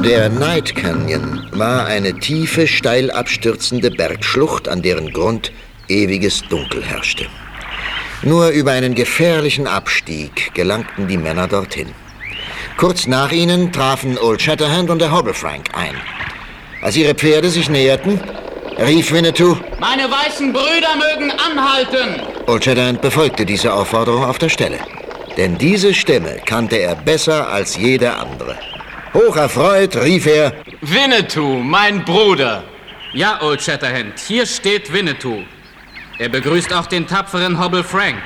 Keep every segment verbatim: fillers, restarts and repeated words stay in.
Der Night Canyon war eine tiefe, steil abstürzende Bergschlucht, an deren Grund ewiges Dunkel herrschte. Nur über einen gefährlichen Abstieg gelangten die Männer dorthin. Kurz nach ihnen trafen Old Shatterhand und der Hobblefrank ein. Als ihre Pferde sich näherten, rief Winnetou: »Meine weißen Brüder mögen anhalten!« Old Shatterhand befolgte diese Aufforderung auf der Stelle. Denn diese Stimme kannte er besser als jede andere. Hocherfreut rief er: »Winnetou, mein Bruder!« »Ja, Old Shatterhand, hier steht Winnetou. Er begrüßt auch den tapferen Hobble Frank.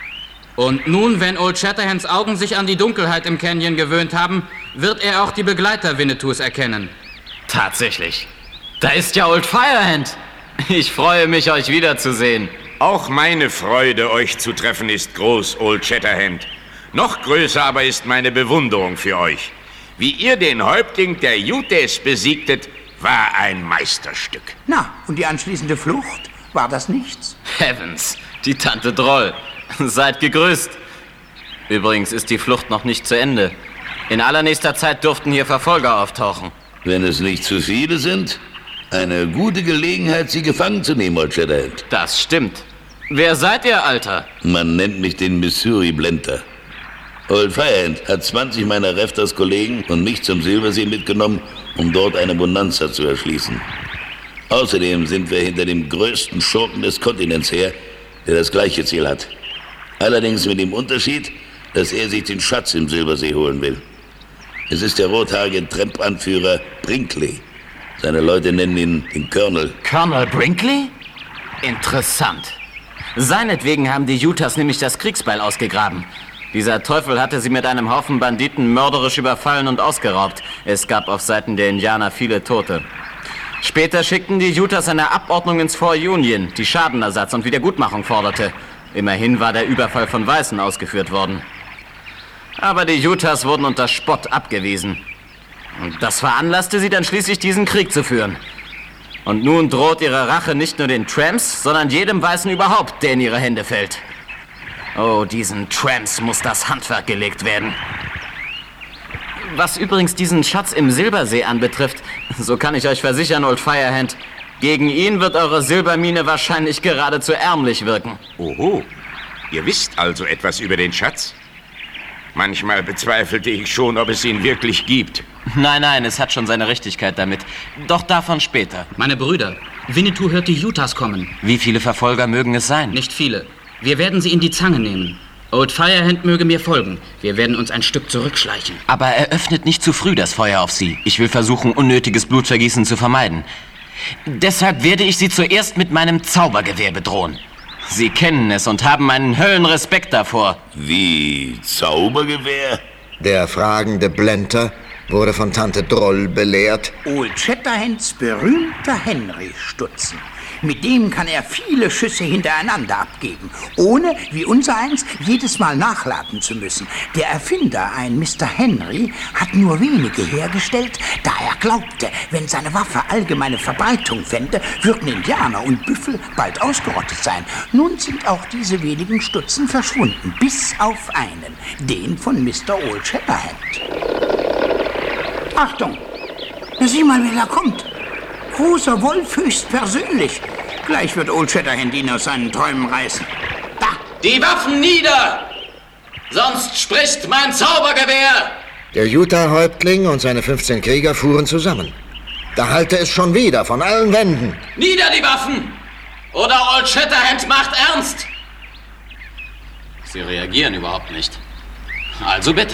Und nun, wenn Old Shatterhands Augen sich an die Dunkelheit im Canyon gewöhnt haben, wird er auch die Begleiter Winnetous erkennen.« »Tatsächlich. Da ist ja Old Firehand. Ich freue mich, euch wiederzusehen.« »Auch meine Freude, euch zu treffen, ist groß, Old Shatterhand. Noch größer aber ist meine Bewunderung für euch. Wie ihr den Häuptling der Utes besiegtet, war ein Meisterstück.« »Na, und die anschließende Flucht? War das nichts?« »Heavens, die Tante Droll. Seid gegrüßt. Übrigens ist die Flucht noch nicht zu Ende. In allernächster Zeit dürften hier Verfolger auftauchen.« »Wenn es nicht zu viele sind, eine gute Gelegenheit, sie gefangen zu nehmen, Old Shatterhand.« »Das stimmt. Wer seid ihr, Alter?« »Man nennt mich den Missouri Blender. Old Firehand hat zwanzig meiner Rafters-Kollegen und mich zum Silbersee mitgenommen, um dort eine Bonanza zu erschließen. Außerdem sind wir hinter dem größten Schurken des Kontinents her, der das gleiche Ziel hat. Allerdings mit dem Unterschied, dass er sich den Schatz im Silbersee holen will. Es ist der rothaarige Tramp-Anführer Brinkley. Seine Leute nennen ihn den Colonel.« »Colonel Brinkley? Interessant. Seinetwegen haben die Utahs nämlich das Kriegsbeil ausgegraben. Dieser Teufel hatte sie mit einem Haufen Banditen mörderisch überfallen und ausgeraubt. Es gab auf Seiten der Indianer viele Tote. Später schickten die Utahs eine Abordnung ins Fort Union, die Schadenersatz und Wiedergutmachung forderte. Immerhin war der Überfall von Weißen ausgeführt worden. Aber die Utahs wurden unter Spott abgewiesen. Und das veranlasste sie dann schließlich, diesen Krieg zu führen. Und nun droht ihre Rache nicht nur den Tramps, sondern jedem Weißen überhaupt, der in ihre Hände fällt. Oh, diesen Tramps muss das Handwerk gelegt werden. Was übrigens diesen Schatz im Silbersee anbetrifft, so kann ich euch versichern, Old Firehand, gegen ihn wird eure Silbermine wahrscheinlich geradezu ärmlich wirken.« »Oho, ihr wisst also etwas über den Schatz? Manchmal bezweifelte ich schon, ob es ihn wirklich gibt.« »Nein, nein, es hat schon seine Richtigkeit damit. Doch davon später.« »Meine Brüder, Winnetou hört die Utahs kommen.« »Wie viele Verfolger mögen es sein?« »Nicht viele. Wir werden sie in die Zange nehmen. Old Firehand möge mir folgen. Wir werden uns ein Stück zurückschleichen.« »Aber eröffnet nicht zu früh das Feuer auf sie. Ich will versuchen, unnötiges Blutvergießen zu vermeiden. Deshalb werde ich sie zuerst mit meinem Zaubergewehr bedrohen. Sie kennen es und haben einen Höllenrespekt davor.« »Wie, Zaubergewehr?« Der fragende Blender wurde von Tante Droll belehrt. »Old Shatterhands berühmter Henry-Stutzen. Mit dem kann er viele Schüsse hintereinander abgeben, ohne, wie unsereins, jedes Mal nachladen zu müssen. Der Erfinder, ein Mister Henry, hat nur wenige hergestellt, da er glaubte, wenn seine Waffe allgemeine Verbreitung fände, würden Indianer und Büffel bald ausgerottet sein. Nun sind auch diese wenigen Stutzen verschwunden, bis auf einen, den von Mister Old Shatterhand. Achtung! Sieh mal, wer da kommt! Großer Wolf höchstpersönlich. Gleich wird Old Shatterhand ihn aus seinen Träumen reißen. Da! Die Waffen nieder! Sonst spricht mein Zaubergewehr! Der Utah-Häuptling und seine fünfzehn Krieger fuhren zusammen. Da hallte es schon wieder von allen Wänden. Nieder die Waffen! Oder Old Shatterhand macht ernst! Sie reagieren überhaupt nicht. Also bitte.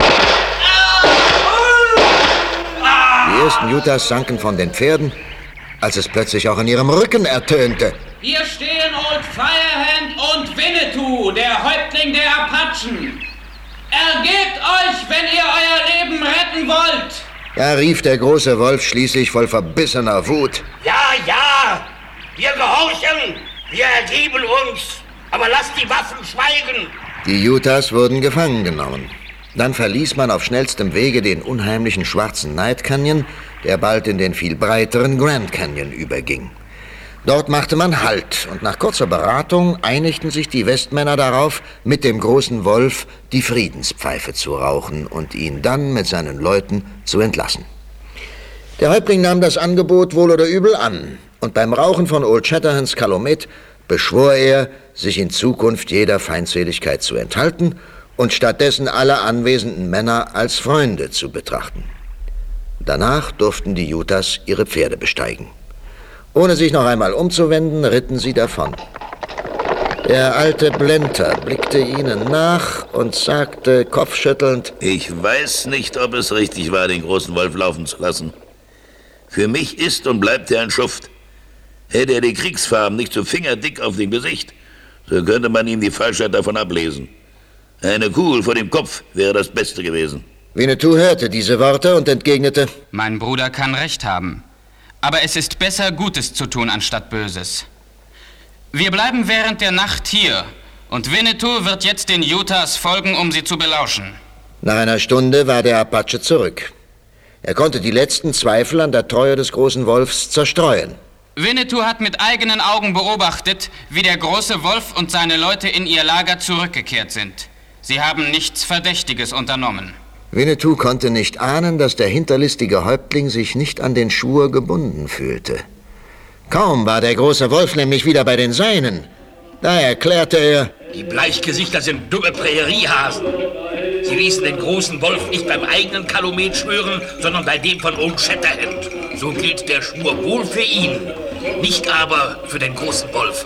Die ersten Utahs sanken von den Pferden, als es plötzlich auch in ihrem Rücken ertönte. Hier stehen Old Firehand und Winnetou, der Häuptling der Apachen. Ergebt euch, wenn ihr euer Leben retten wollt. Da rief der große Wolf schließlich voll verbissener Wut. Ja, ja, wir gehorchen, wir ergeben uns, aber lasst die Waffen schweigen. Die Utahs wurden gefangen genommen. Dann verließ man auf schnellstem Wege den unheimlichen schwarzen Night Canyon, der bald in den viel breiteren Grand Canyon überging. Dort machte man Halt und nach kurzer Beratung einigten sich die Westmänner darauf, mit dem großen Wolf die Friedenspfeife zu rauchen und ihn dann mit seinen Leuten zu entlassen. Der Häuptling nahm das Angebot wohl oder übel an, und beim Rauchen von Old Shatterhands Kalumet beschwor er, sich in Zukunft jeder Feindseligkeit zu enthalten und stattdessen alle anwesenden Männer als Freunde zu betrachten. Danach durften die Utahs ihre Pferde besteigen. Ohne sich noch einmal umzuwenden, ritten sie davon. Der alte Blenter blickte ihnen nach und sagte kopfschüttelnd: Ich weiß nicht, ob es richtig war, den großen Wolf laufen zu lassen. Für mich ist und bleibt er ein Schuft. Hätte er die Kriegsfarben nicht so fingerdick auf dem Gesicht, so könnte man ihm die Falschheit davon ablesen. Eine Kugel vor dem Kopf wäre das Beste gewesen. Winnetou hörte diese Worte und entgegnete: Mein Bruder kann recht haben. Aber es ist besser, Gutes zu tun, anstatt Böses. Wir bleiben während der Nacht hier, und Winnetou wird jetzt den Utahs folgen, um sie zu belauschen. Nach einer Stunde war der Apache zurück. Er konnte die letzten Zweifel an der Treue des großen Wolfs zerstreuen. Winnetou hat mit eigenen Augen beobachtet, wie der große Wolf und seine Leute in ihr Lager zurückgekehrt sind. Sie haben nichts Verdächtiges unternommen. Winnetou konnte nicht ahnen, dass der hinterlistige Häuptling sich nicht an den Schwur gebunden fühlte. Kaum war der große Wolf nämlich wieder bei den Seinen, da erklärte er: Die Bleichgesichter sind dumme Präriehasen. Sie ließen den großen Wolf nicht beim eigenen Kalumet schwören, sondern bei dem von Old Shatterhand. So gilt der Schwur wohl für ihn, nicht aber für den großen Wolf.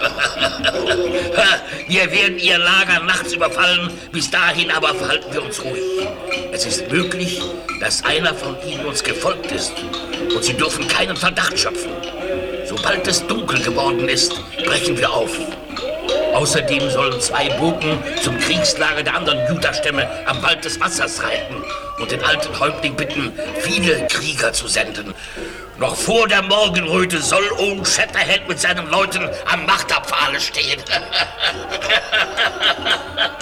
Wir werden ihr Lager nachts überfallen, bis dahin aber verhalten wir uns ruhig. Es ist möglich, dass einer von ihnen uns gefolgt ist, und sie dürfen keinen Verdacht schöpfen. Sobald es dunkel geworden ist, brechen wir auf. Außerdem sollen zwei Boten zum Kriegslager der anderen Utah-Stämme am Wald des Wassers reiten und den alten Häuptling bitten, viele Krieger zu senden. Noch vor der Morgenröte soll Old Shatterhand mit seinen Leuten am Marterpfahle stehen.